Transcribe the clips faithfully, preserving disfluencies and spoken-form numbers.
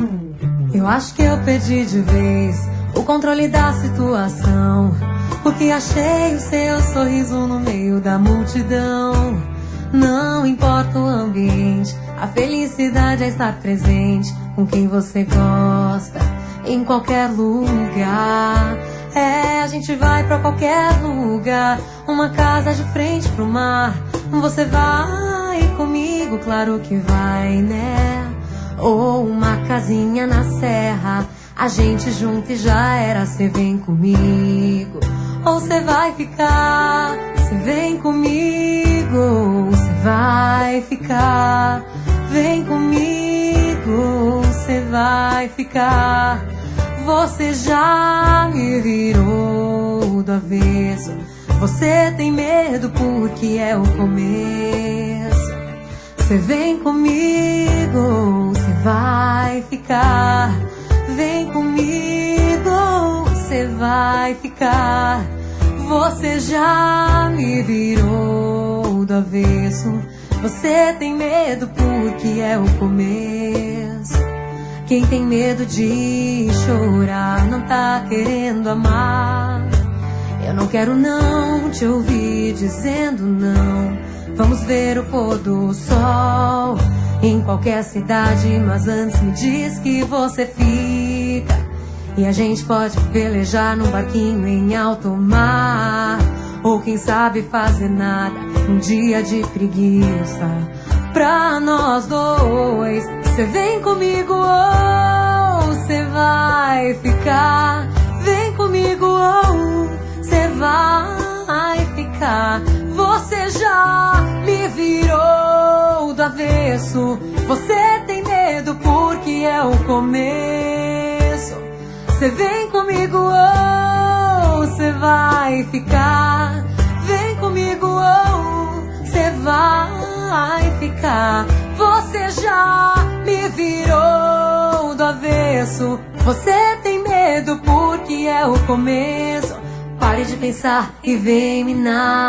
Eu acho que eu perdi de vez o controle da situação, porque achei o seu sorriso no meio da multidão. Não importa o ambiente, a felicidade é estar presente com quem você gosta, em qualquer lugar. É, a gente vai pra qualquer lugar, uma casa de frente pro mar. Você vai comigo, claro que vai, né? Ou uma casinha na serra, a gente junto e já era. Cê vem comigo, ou cê vai ficar? Cê vem comigo, ou cê vai ficar? Vem comigo, cê vai ficar? Você já me virou do avesso. Você tem medo porque é o começo. Cê vem comigo, cê vai ficar? Vem comigo, cê vai ficar? Você já me virou do avesso. Você tem medo porque é o começo. Quem tem medo de chorar não tá querendo amar. Eu não quero não te ouvir dizendo não. Vamos ver o pôr do sol em qualquer cidade, mas antes me diz que você fica, e a gente pode pelejar num barquinho em alto mar. Ou quem sabe fazer nada um dia de preguiça pra nós dois. Cê vem comigo ou cê vai ficar? Vem comigo ou cê vai ficar? Você já me virou do avesso. Você tem medo porque é o começo. Cê vem comigo ou cê vai ficar? Vem comigo ou cê vai ficar? Você já me virou do avesso. Você tem medo porque é o começo. Pare de pensar e vem me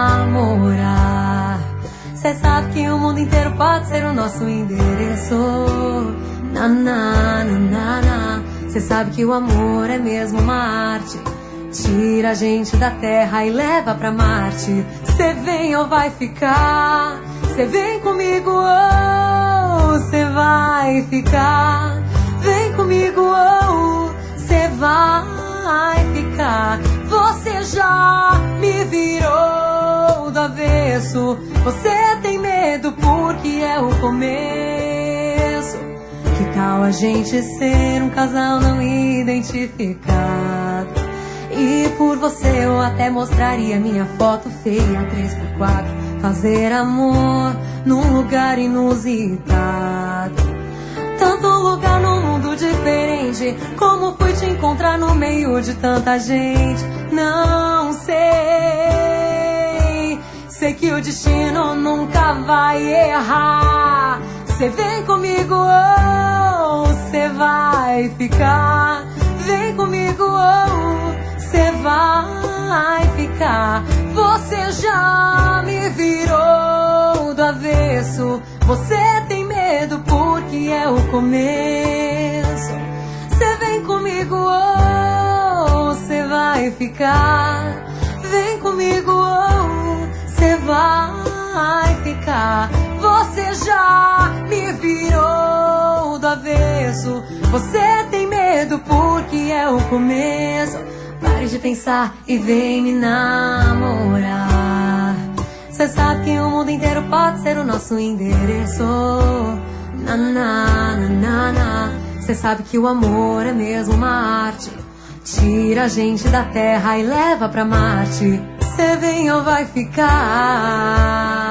namorar. Cê sabe que o mundo inteiro pode ser o nosso endereço. Na, na, na, na, na. Cê sabe que o amor é mesmo uma arte. Tira a gente da terra e leva pra Marte. Cê vem ou vai ficar? Cê vem comigo ou cê vai ficar? Vem comigo ou cê vai ficar? Você já me virou do avesso. Você tem medo porque é o começo. Que tal a gente ser um casal não identificado? E por você eu até mostraria minha foto feia três por quatro. Fazer amor num lugar inusitado. Tanto lugar num mundo diferente. Como fui te encontrar no meio de tanta gente? Não sei. Sei que o destino nunca vai errar. Cê vem comigo ou cê vai ficar? Vem comigo ou cê vai ficar? Você já me virou do avesso. Você tem medo porque é o começo. Cê vem comigo ou cê vai ficar? Vem comigo ou cê vai ficar? Você já me virou do avesso. Você tem medo porque é o começo. Pare de pensar e vem me namorar. Cê sabe que o mundo inteiro pode ser o nosso endereço. Na, na, na, na, na. Cê sabe que o amor é mesmo uma arte. Tira a gente da terra e leva pra Marte. Cê vem ou vai ficar?